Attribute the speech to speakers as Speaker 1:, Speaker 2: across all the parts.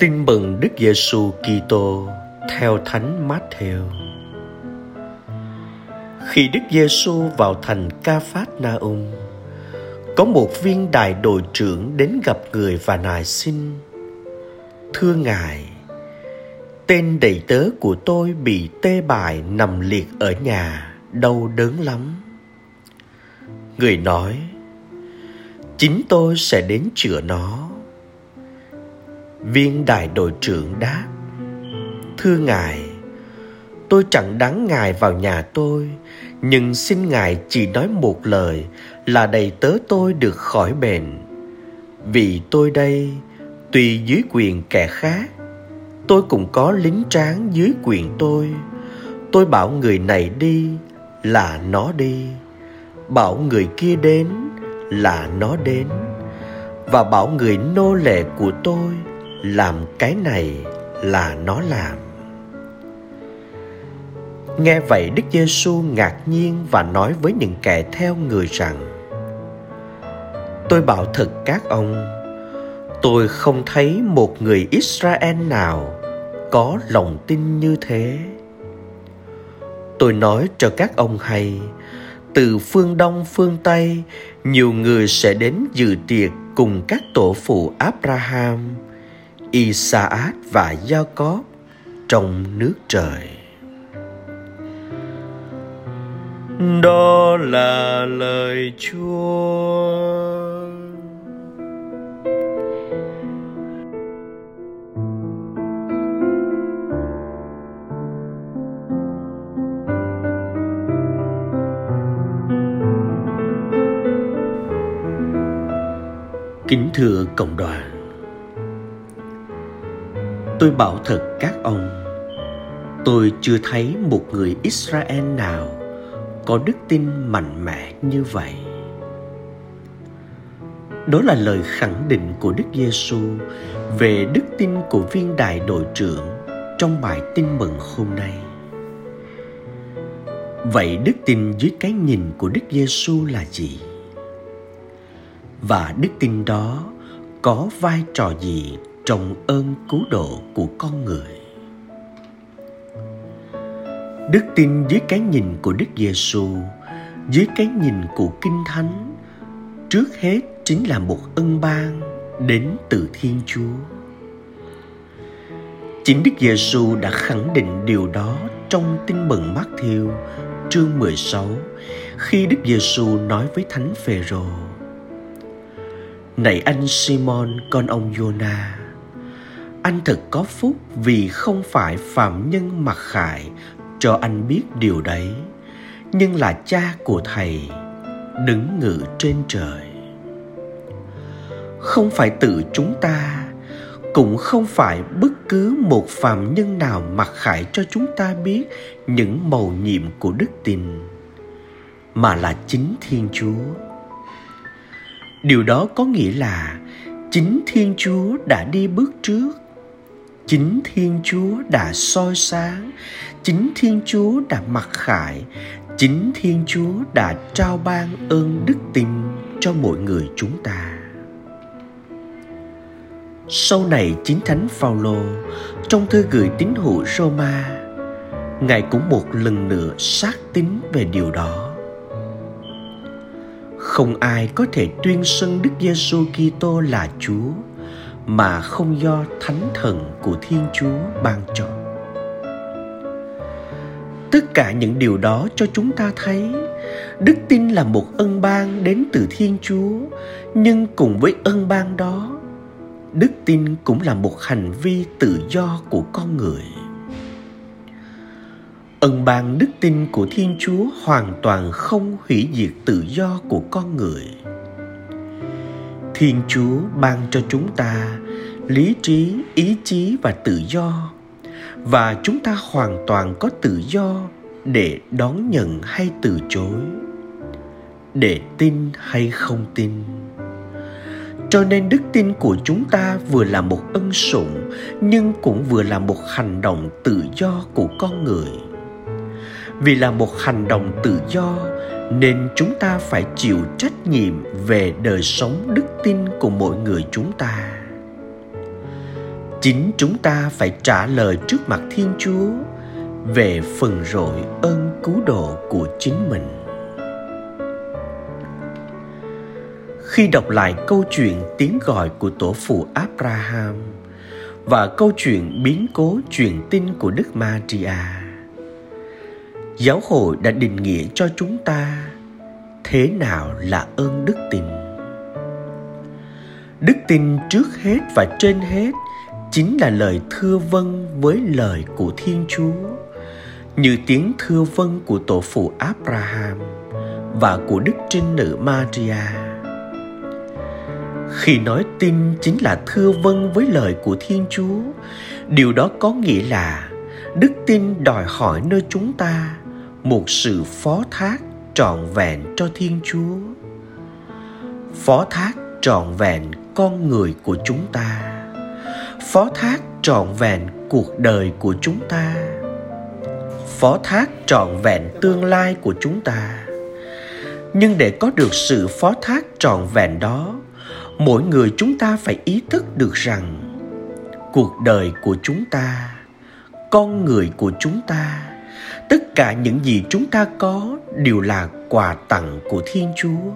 Speaker 1: Tin mừng Đức Giêsu Kitô theo Thánh Mát-thêu. Khi Đức Giêsu vào thành Ca-phát-na-um, có một viên đại đội trưởng đến gặp người và nài xin: "Thưa Ngài, tên đầy tớ của tôi bị tê bại nằm liệt ở nhà, đau đớn lắm." Người nói: "Chính tôi sẽ đến chữa nó." Viên đại đội trưởng đáp: "Thưa Ngài, tôi chẳng đáng Ngài vào nhà tôi, nhưng xin Ngài chỉ nói một lời là đầy tớ tôi được khỏi bệnh. Vì tôi đây, tuy dưới quyền kẻ khác, tôi cũng có lính tráng dưới quyền tôi. Tôi bảo người này đi là nó đi, bảo người kia đến là nó đến, và bảo người nô lệ của tôi làm cái này là nó làm." Nghe vậy, Đức Giêsu ngạc nhiên và nói với những kẻ theo người rằng: "Tôi bảo thật các ông, tôi không thấy một người Israel nào có lòng tin như thế. Tôi nói cho các ông hay, từ phương Đông phương Tây, nhiều người sẽ đến dự tiệc cùng các tổ phụ Abraham, Isaac và Gia-cốp trong nước trời." Đó là lời Chúa. Kính thưa cộng đoàn, tôi bảo thật các ông, tôi chưa thấy một người Israel nào có đức tin mạnh mẽ như vậy. Đó là lời khẳng định của Đức Giêsu về đức tin của viên đại đội trưởng trong bài tin mừng hôm nay. Vậy đức tin dưới cái nhìn của Đức Giêsu là gì? Và đức tin đó có vai trò gì trong ơn cứu độ của con người? Đức tin dưới cái nhìn của Đức Giêsu, dưới cái nhìn của Kinh Thánh, trước hết chính là một ân ban đến từ Thiên Chúa. Chính Đức Giêsu đã khẳng định điều đó trong Tin mừng Mát-thêu chương 16, khi Đức Giêsu nói với Thánh Phêrô: "Này anh Simon con ông Giô-na, anh thật có phúc vì không phải phàm nhân mặc khải cho anh biết điều đấy, nhưng là Cha của Thầy đứng ngự trên trời. Không phải tự chúng ta, cũng không phải bất cứ một phàm nhân nào mặc khải cho chúng ta biết những mầu nhiệm của đức tin, mà là chính Thiên Chúa. Điều đó có nghĩa là chính Thiên Chúa đã đi bước trước, chính Thiên Chúa đã soi sáng, chính Thiên Chúa đã mặc khải, chính Thiên Chúa đã trao ban ơn đức tin cho mỗi người chúng ta." Sau này, chính Thánh Phao-lô trong thư gửi tín hữu Rô-ma, Ngài cũng một lần nữa xác tín về điều đó. Không ai có thể tuyên xưng Đức Giêsu Kitô là Chúa mà không do Thánh Thần của Thiên Chúa ban cho. Tất cả những điều đó cho chúng ta thấy đức tin là một ân ban đến từ Thiên Chúa, nhưng cùng với ân ban đó, đức tin cũng là một hành vi tự do của con người. Ân ban đức tin của Thiên Chúa hoàn toàn không hủy diệt tự do của con người. Thiên Chúa ban cho chúng ta lý trí, ý chí và tự do, và chúng ta hoàn toàn có tự do để đón nhận hay từ chối, để tin hay không tin. Cho nên đức tin của chúng ta vừa là một ân sủng, nhưng cũng vừa là một hành động tự do của con người. Vì là một hành động tự do nên chúng ta phải chịu trách nhiệm về đời sống đức tin của mỗi người chúng ta. Chính chúng ta phải trả lời trước mặt Thiên Chúa về phần rỗi ơn cứu độ của chính mình. Khi đọc lại câu chuyện tiếng gọi của tổ phụ Abraham và câu chuyện biến cố truyền tin của Đức Maria, Giáo hội đã định nghĩa cho chúng ta thế nào là ơn đức tin. Đức tin trước hết và trên hết chính là lời thưa vâng với lời của Thiên Chúa, như tiếng thưa vâng của tổ phụ Abraham và của Đức Trinh Nữ Maria. Khi nói tin chính là thưa vâng với lời của Thiên Chúa, điều đó có nghĩa là đức tin đòi hỏi nơi chúng ta một sự phó thác trọn vẹn cho Thiên Chúa. Phó thác trọn vẹn con người của chúng ta, phó thác trọn vẹn cuộc đời của chúng ta, phó thác trọn vẹn tương lai của chúng ta. Nhưng để có được sự phó thác trọn vẹn đó, mỗi người chúng ta phải ý thức được rằng cuộc đời của chúng ta, con người của chúng ta, tất cả những gì chúng ta có đều là quà tặng của Thiên Chúa.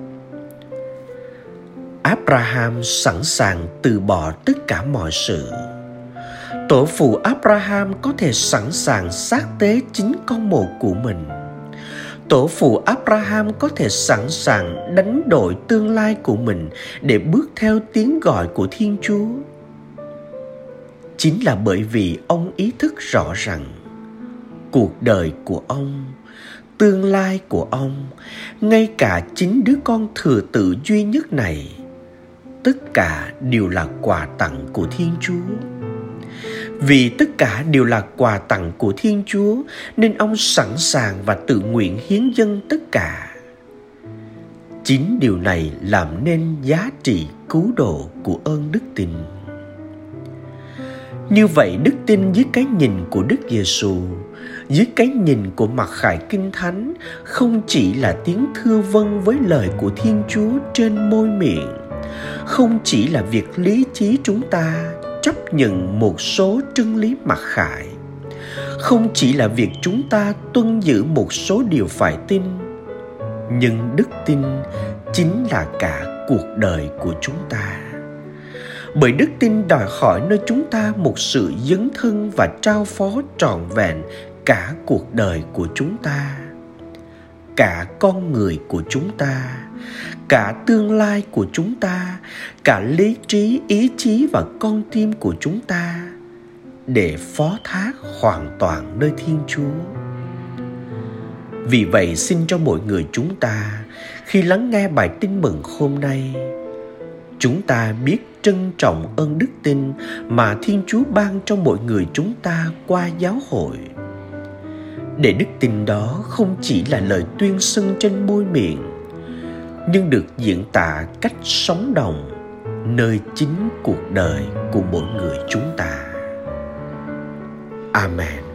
Speaker 1: Abraham sẵn sàng từ bỏ tất cả mọi sự. Tổ phụ Abraham có thể sẵn sàng xác tế chính con một của mình. Tổ phụ Abraham có thể sẵn sàng đánh đổi tương lai của mình để bước theo tiếng gọi của Thiên Chúa. Chính là bởi vì ông ý thức rõ rằng cuộc đời của ông, tương lai của ông, ngay cả chính đứa con thừa tự duy nhất này, tất cả đều là quà tặng của Thiên Chúa. Vì tất cả đều là quà tặng của Thiên Chúa nên ông sẵn sàng và tự nguyện hiến dâng tất cả. Chính điều này làm nên giá trị cứu độ của ơn đức tin. Như vậy, đức tin dưới cái nhìn của Đức Giêsu, dưới cái nhìn của mặc khải Kinh Thánh, không chỉ là tiếng thưa vâng với lời của Thiên Chúa trên môi miệng, không chỉ là việc lý trí chúng ta chấp nhận một số chân lý mặc khải, không chỉ là việc chúng ta tuân giữ một số điều phải tin, nhưng đức tin chính là cả cuộc đời của chúng ta. Bởi đức tin đòi hỏi nơi chúng ta một sự dấn thân và trao phó trọn vẹn cả cuộc đời của chúng ta, cả con người của chúng ta, cả tương lai của chúng ta, cả lý trí, ý chí và con tim của chúng ta, để phó thác hoàn toàn nơi Thiên Chúa. Vì vậy, xin cho mỗi người chúng ta, khi lắng nghe bài tin mừng hôm nay, chúng ta biết trân trọng ơn đức tin mà Thiên Chúa ban cho mỗi người chúng ta qua giáo hội. Để đức tin đó không chỉ là lời tuyên xưng trên môi miệng, nhưng được diễn tả cách sống động nơi chính cuộc đời của mỗi người chúng ta. Amen.